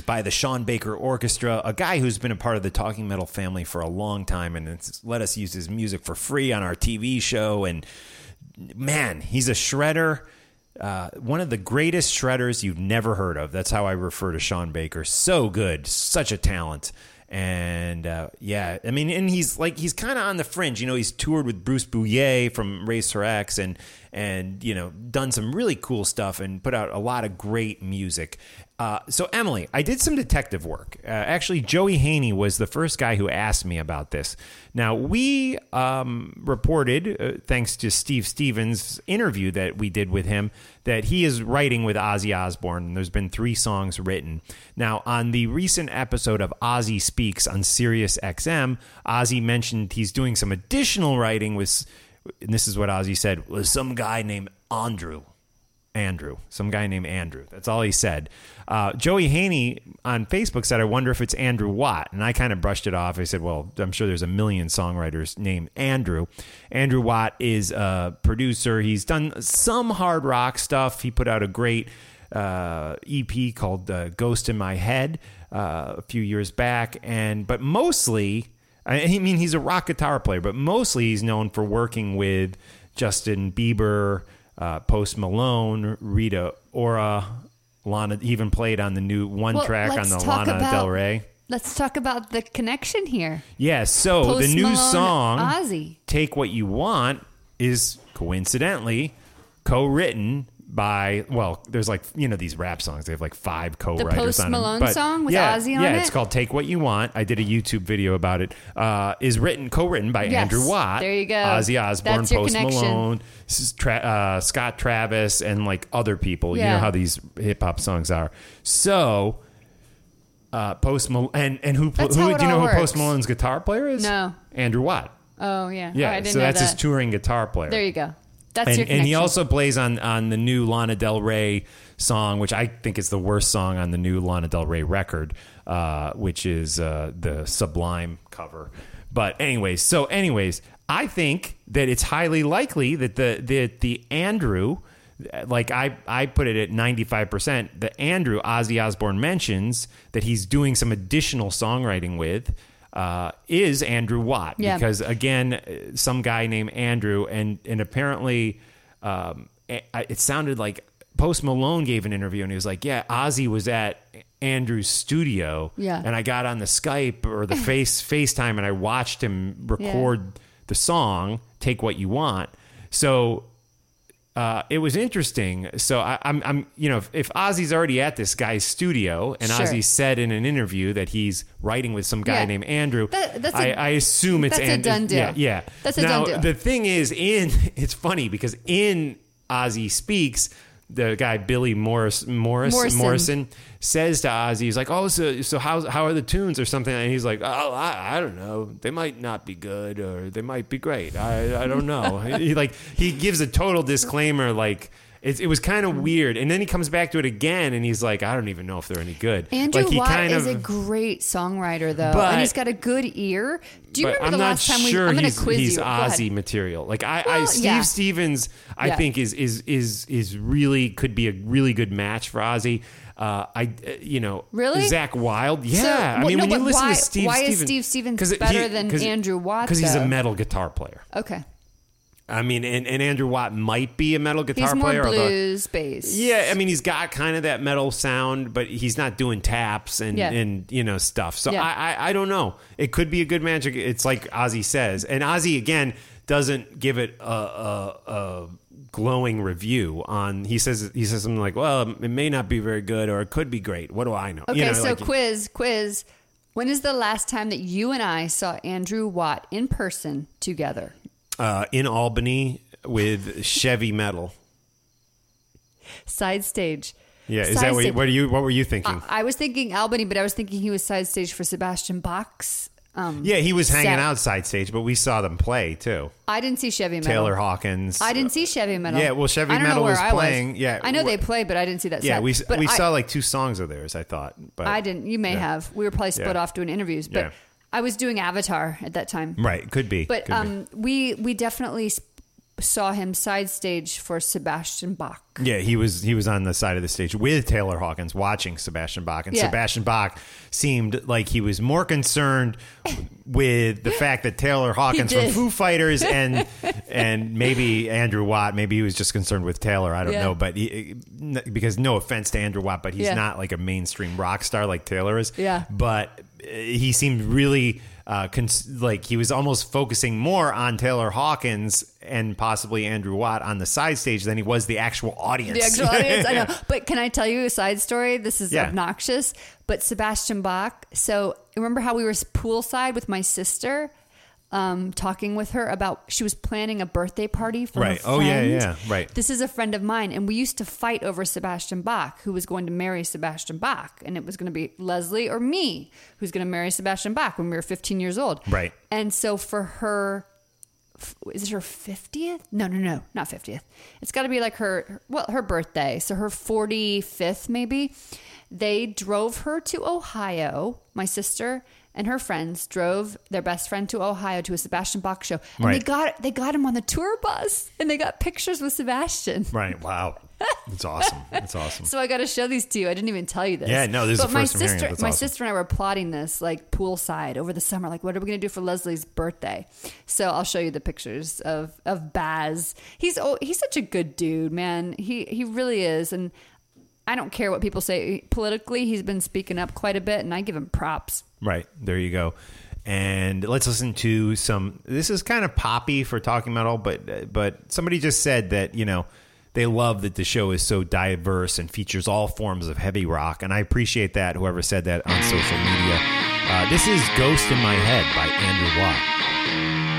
by the Sean Baker Orchestra, a guy who's been a part of the Talking Metal family for a long time and it's let us use his music for free on our T V show. And man, he's a shredder. Uh, one of the greatest shredders you've never heard of. That's how I refer to Sean Baker. So good. Such a talent. And uh, yeah, I mean, and he's like, he's kind of on the fringe. You know, he's toured with Bruce Bouillet from Racer X and, and, you know, done some really cool stuff and put out a lot of great music. Uh, so, Emily, I did some detective work. Uh, actually, Joey Haney was the first guy who asked me about this. Now, we um, reported, uh, thanks to Steve Stevens' interview that we did with him, that he is writing with Ozzy Osbourne, and there's been three songs written. Now, on the recent episode of Ozzy Speaks on Sirius X M, Ozzy mentioned he's doing some additional writing with, and this is what Ozzy said, with some guy named Andrew. Andrew, some guy named Andrew. That's all he said. Uh, Joey Haney on Facebook said, I wonder if it's Andrew Watt. And I kind of brushed it off. I said, well, I'm sure there's a million songwriters named Andrew. Andrew Watt is a producer. He's done some hard rock stuff. He put out a great uh, E P called uh, Ghost in My Head uh, a few years back. And but mostly, I mean, he's a rock guitar player, but mostly he's known for working with Justin Bieber, Uh, Post Malone, Rita Ora, Lana, even played on the new one well, track on the Lana about, Del Rey. Let's talk about the connection here. Yeah, so Post the new Malone, song, Ozzy. Take What You Want, is coincidentally co-written by, well, there's like, you know, these rap songs. They have like five co-writers Post on them. Malone But song with yeah, Ozzy on yeah, it? it's called Take What You Want. I did a YouTube video about it. Uh, is written, co-written by Yes, Andrew Watt. there you go. Ozzy Osbourne, That's your Post connection. Malone, this is Tra- uh, Scott Travis, and like other people. You Yeah. know how these hip-hop songs are. So... Uh, Post Malone, and and who, That's who how do it you know all who Post works. Malone's guitar player is? No. Andrew Watt. Oh, yeah. Yeah, Oh, I didn't so know that's that. his touring guitar player. There you go. That's and, your connection. and he also plays on on the new Lana Del Rey song, which I think is the worst song on the new Lana Del Rey record, uh, which is uh, the Sublime cover. But anyways, so anyways, I think that it's highly likely that the the the Andrew, like I, I put it at ninety-five percent, the Andrew Ozzy Osbourne mentions that he's doing some additional songwriting with uh, is Andrew Watt. Yeah. Because, again, some guy named Andrew, and, and apparently um, it sounded like Post Malone gave an interview, and he was like, yeah, Ozzy was at Andrew's studio, Yeah. and I got on the Skype or the face FaceTime, and I watched him record Yeah. the song, Take What You Want. So... Uh, it was interesting. So I, I'm, I'm, you know, if, if Ozzy's already at this guy's studio, and Sure. Ozzy said in an interview that he's writing with some guy Yeah. named Andrew, That- that's I a- I assume it's that's a Andrew. done deal. Yeah, yeah. That's a now, done deal. The thing is, in it's funny because in Ozzy Speaks, the guy Billy Morris, Morris Morrison. Morrison says to Ozzy, he's like, "Oh, so so how how are the tunes or something?" And he's like, "Oh, I, I don't know. They might not be good or they might be great. I I don't know." he like he gives a total disclaimer, like. It, it was kind of weird, and then he comes back to it again, and he's like, "I don't even know if they're any good." Andrew like he Watt kind is of, a great songwriter, though, But- and he's got a good ear. Do you but remember I'm the not last time we? sure I'm going he's, to quiz he's you. Go ahead. Ozzy material. Like I, I Well, Steve yeah. Stevens, I Yeah. think is is is is really could be a really good match for Ozzy. Uh, I, uh, you know, Really? Zach Wilde. Yeah, So, I well, mean, no, when you but listen why- to Steve why is Stevens, Steve Stevens 'cause better he- than 'cause- Andrew Watt, Because he's a though? metal guitar player. Okay. I mean, and, and Andrew Watt might be a metal guitar He's more player. although- blues based. Yeah, I mean, he's got kind of that metal sound, but he's not doing taps and, Yeah. and you know, stuff. So Yeah. I, I I don't know. It could be a good match. It's like Ozzy says. And Ozzy, again, doesn't give it a, a, a glowing review on... He says he says something like, well, it may not be very good or it could be great. What do I know? Okay, You know, so like- quiz, quiz. When is the last time that you and I saw Andrew Watt in person together? Uh, in Albany with Chevy Metal. Side stage. Yeah, is Side that what you, stage. what, are you, what were you thinking? I, I was thinking Albany, but I was thinking he was side stage for Sebastian Bach's. Um, yeah, he was hanging set. outside stage, but we saw them play too. I didn't see Chevy Metal. Taylor Hawkins. I didn't see Chevy Metal. Yeah, well, Chevy I don't know Metal where was I playing. Yeah, I know wh- they played, but I didn't see that Yeah, set. we But we I, saw like two songs of theirs, I thought. But I didn't. You may yeah. have. We were probably split Yeah. off doing interviews, but Yeah. I was doing Avatar at that time. Right, could be. But could be. um, we we definitely sp- saw him side stage for Sebastian Bach. Yeah, he was he was on the side of the stage with Taylor Hawkins watching Sebastian Bach. And Yeah. Sebastian Bach seemed like he was more concerned with the fact that Taylor Hawkins from did. Foo Fighters and and maybe Andrew Watt, maybe he was just concerned with Taylor. I don't Yeah. know. But he, because no offense to Andrew Watt, but he's Yeah. not like a mainstream rock star like Taylor is. Yeah. But he seemed really... Uh, cons- like he was almost focusing more on Taylor Hawkins and possibly Andrew Watt on the side stage than he was the actual audience. The actual audience, I know. But can I tell you a side story? This is Yeah. obnoxious. But Sebastian Bach. So remember how we were poolside with my sister, um, talking with her about she was planning a birthday party for Right. her Oh, yeah, friend? yeah, right. This is a friend of mine, and we used to fight over Sebastian Bach, who was going to marry Sebastian Bach, and it was going to be Leslie or me who's going to marry Sebastian Bach when we were fifteen years old. Right. And so for her, is it her fiftieth? No, no, no, not fiftieth. It's got to be like her, well, her birthday. So her forty-fifth, maybe. They drove her to Ohio. My sister and her friends drove their best friend to Ohio to a Sebastian Bach show. And Right. they got they got him on the tour bus, and they got pictures with Sebastian. Right. Wow. That's awesome. That's awesome. So I got to show these to you. I didn't even tell you this. Yeah, no, this is but the my first I'm hearing it. sister, That's my awesome. sister and I were plotting this like poolside over the summer. Like, what are we going to do for Leslie's birthday? So I'll show you the pictures of of Baz. He's oh, he's such a good dude, man. He he really is, and I don't care what people say politically. He's been speaking up quite a bit, and I give him props. Right. There you go. And let's listen to some. This is kind of poppy for talking metal, but but somebody just said that, you know, they love that the show is so diverse and features all forms of heavy rock, and I appreciate that. Whoever said that on social media. Uh, this is "Ghost in My Head" by Andrew Watt.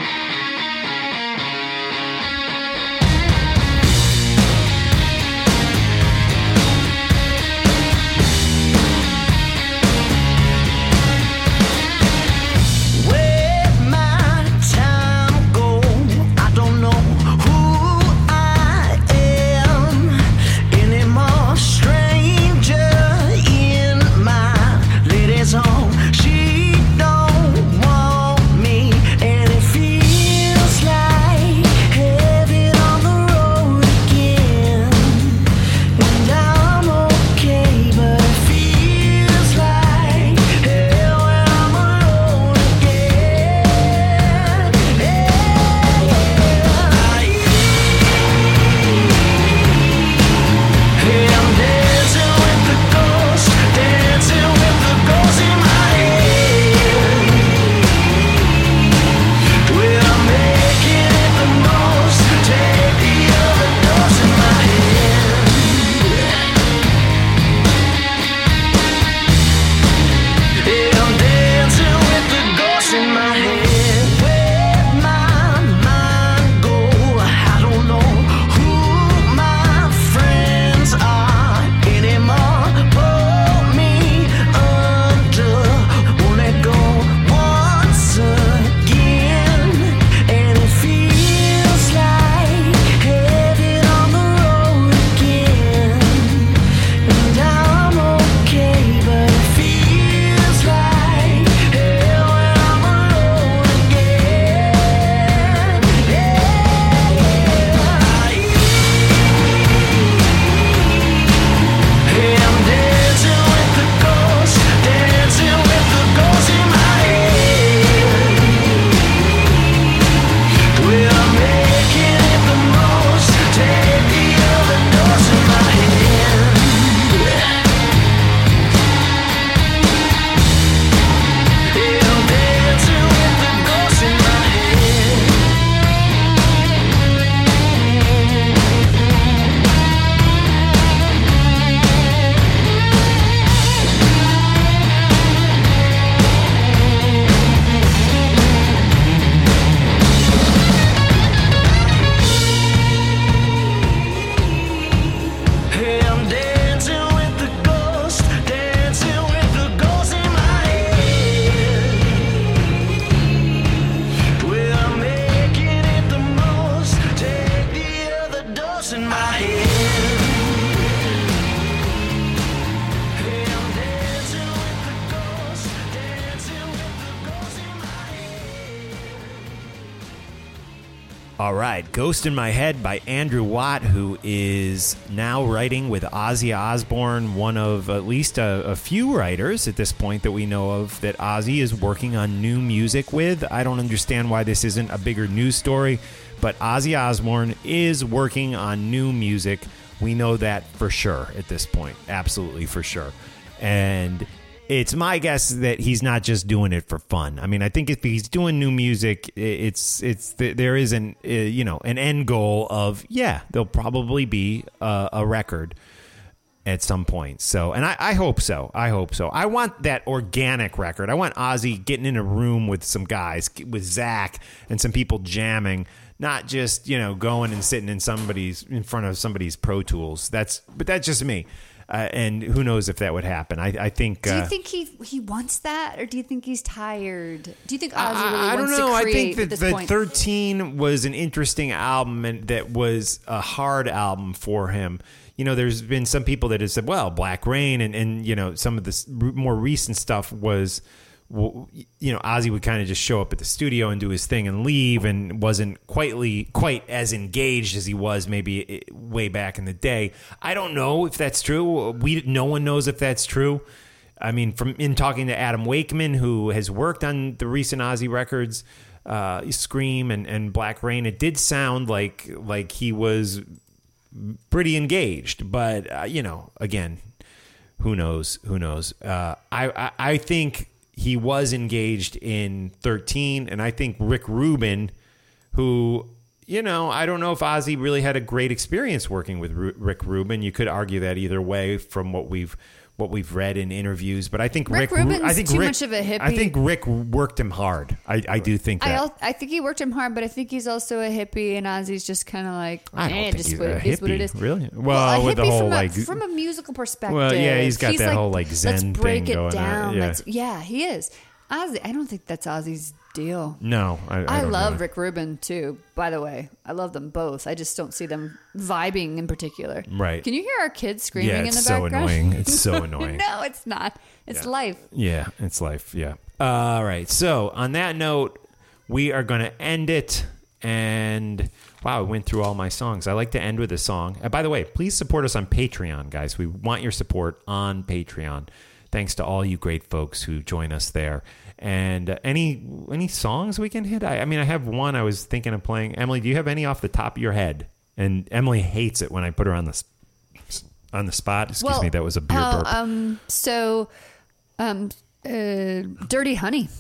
Where my time go? I don't know who I am anymore. Stranger in my lady's home. She don't want me, and if All right, Ghost in My Head by Andrew Watt, who is now writing with Ozzy Osbourne, one of at least a, a few writers at this point that we know of that Ozzy is working on new music with. I don't understand why this isn't a bigger news story, but Ozzy Osbourne is working on new music. We know that for sure at this point, absolutely for sure. And it's my guess that he's not just doing it for fun. I mean, I think if he's doing new music, it's it's there is an uh, you know an end goal of yeah, there'll probably be a, a record at some point. So, and I, I hope so. I hope so. I want that organic record. I want Ozzy getting in a room with some guys, with Zach and some people jamming, not just you know going and sitting in somebody's in front of somebody's Pro Tools. That's but that's just me. Uh, and who knows if that would happen? I, I think. Do you uh, think he he wants that, or do you think he's tired? Do you think Ozzy I, really I don't wants know. to create I think that at this the point? thirteen was an interesting album, and that was a hard album for him. You know, there's been some people that have said, "Well, Black Rain," and and you know, some of the more recent stuff was. You know, Ozzy would kind of just show up at the studio and do his thing and leave, and wasn't quite quite as engaged as he was maybe way back in the day. I don't know if that's true. We no one knows if that's true. I mean, from in talking to Adam Wakeman, who has worked on the recent Ozzy records, uh, Scream and, and Black Rain, it did sound like like he was pretty engaged. But uh, you know, again, who knows? Who knows? Uh, I, I I think. He was engaged in thirteen, and I think Rick Rubin, who, you know, I don't know if Ozzy really had a great experience working with Ru- Rick Rubin. You could argue that either way from what we've what we've read in interviews, but I think Rick Rick, Rubin's I think too Rick, much of a hippie. I think Rick worked him hard. I, I do think that. I, al- I think he worked him hard, but I think he's also a hippie, and Ozzy's just kind of like, I don't eh, think just he's what, a it is what it hippie, is. really? Well, Well, a with the hippie whole, from, like- a, from a musical perspective. Well, yeah, he's got He's that like, whole, like, Zen let's break thing it going on, down. yeah. Let's, yeah, he is. Ozzy, I don't think that's Ozzy's deal. No, I, I, I don't love know. Rick Rubin too, by the way. I love them both. I just don't see them vibing in particular. Right. Can you hear our kids screaming Yeah, in it's the so background? annoying. It's so annoying. No, it's not. It's Yeah. life. Yeah, it's life. Yeah. All right. So on that note, we are going to end it. And wow, I went through all my songs. I like to end with a song. And by the way, please support us on Patreon, guys. We want your support on Patreon. Thanks to all you great folks who join us there. And uh, any any songs we can hit? I, I mean, I have one I was thinking of playing. Emily, do you have any off the top of your head? And Emily hates it when I put her on the on the spot. Excuse well, me, that was a beer oh, burp. Um, so, um, uh, Dirty Honey.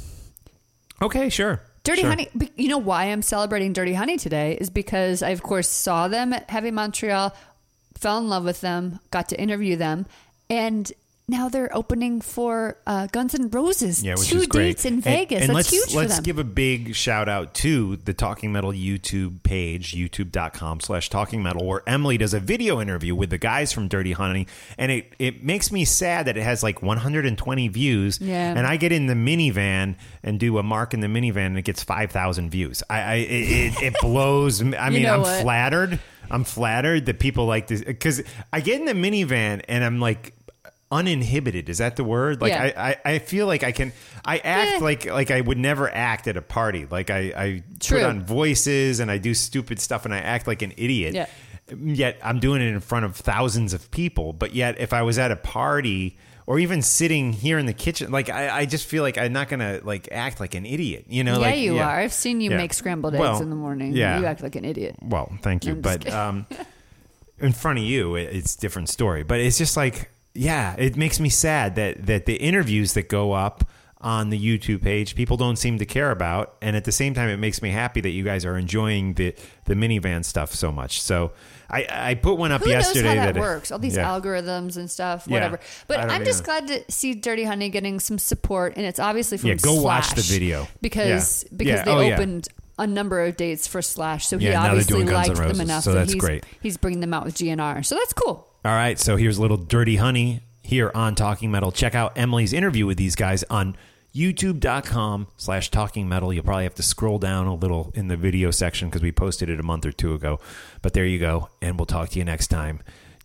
Okay, sure. Dirty Sure. Honey. Be- You know why I'm celebrating Dirty Honey today is because I, of course, saw them at Heavy Montreal, fell in love with them, got to interview them, and now they're opening for uh, Guns N' Roses. Yeah, which Two is great. dates in And- Vegas. And, That's let's, huge for let's them. give a big shout out to the Talking Metal YouTube page, youtube.com slash Talking Metal, where Emily does a video interview with the guys from Dirty Honey. And it, it makes me sad that it has like one hundred twenty views. Yeah. And I get in the minivan and do a mark in the minivan and it gets five thousand views. I, I it, it, it blows. I mean, know I'm what? flattered. I'm flattered that people like this because I get in the minivan and I'm like, uninhibited, is that the word? Like Yeah. I, I, I feel like I can I act Eh. like like I would never act at a party. Like I, I True. put on voices and I do stupid stuff and I act like an idiot. Yeah. Yet I'm doing it in front of thousands of people. But yet if I was at a party or even sitting here in the kitchen, like I, I just feel like I'm not gonna like act like an idiot. You know, yeah, like you are. I've seen you Yeah. make scrambled eggs Well, in the morning. yeah. You act like an idiot. Well, thank you. I'm just But um in front of you, it, it's a different story. But it's just like, yeah, it makes me sad that, that the interviews that go up on the YouTube page, people don't seem to care about. And at the same time, it makes me happy that you guys are enjoying the, the minivan stuff so much. So I, I put one up Who yesterday. knows how that, that works? All these yeah. algorithms and stuff, Yeah. whatever. But I don't I'm just either. glad to see Dirty Honey getting some support, and it's obviously from Yeah, go watch Slash, the video. because Yeah. because Yeah. they Oh, yeah. opened a number of dates for Slash, so he Yeah, now they're obviously doing Guns N' liked them Roses, enough so that that's he's great. he's bringing them out with G N R. So that's cool. All right, so here's a little Dirty Honey here on Talking Metal. Check out Emily's interview with these guys on youtube.com slash Talking Metal. You'll probably have to scroll down a little in the video section because we posted it a month or two ago. But there you go, and we'll talk to you next time.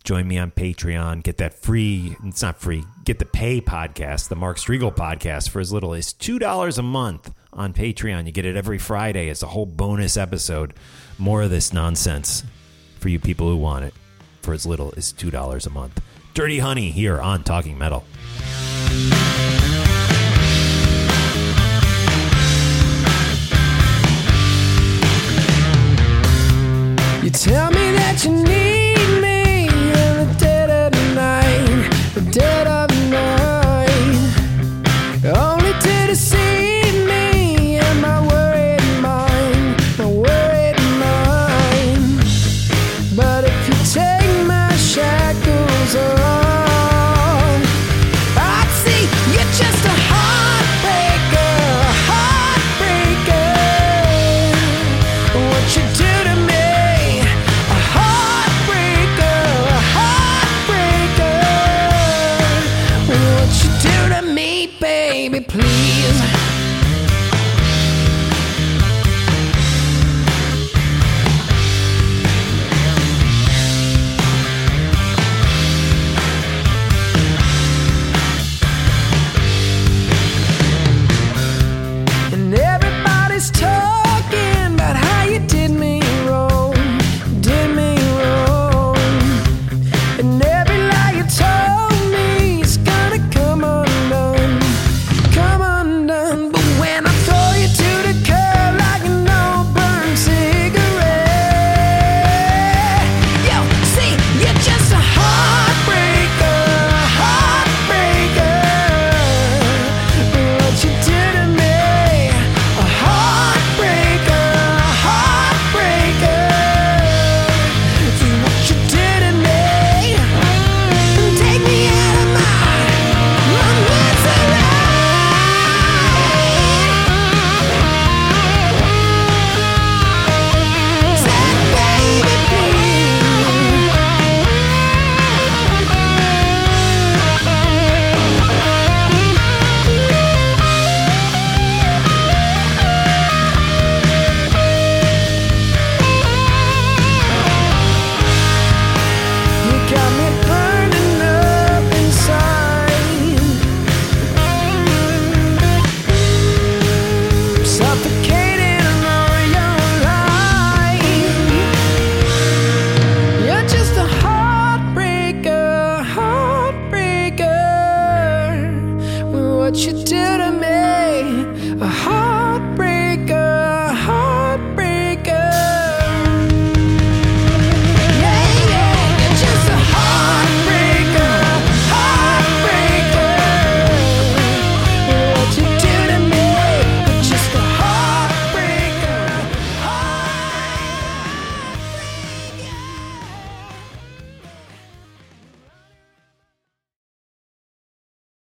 Join me on Patreon. Get that free, it's not free, get the pay podcast, the Mark Strigl podcast, for as little as two dollars a month on Patreon. You get it every Friday. It's a whole bonus episode. More of this nonsense for you people who want it for as little as two dollars a month. Dirty Honey here on Talking Metal. You tell me that you need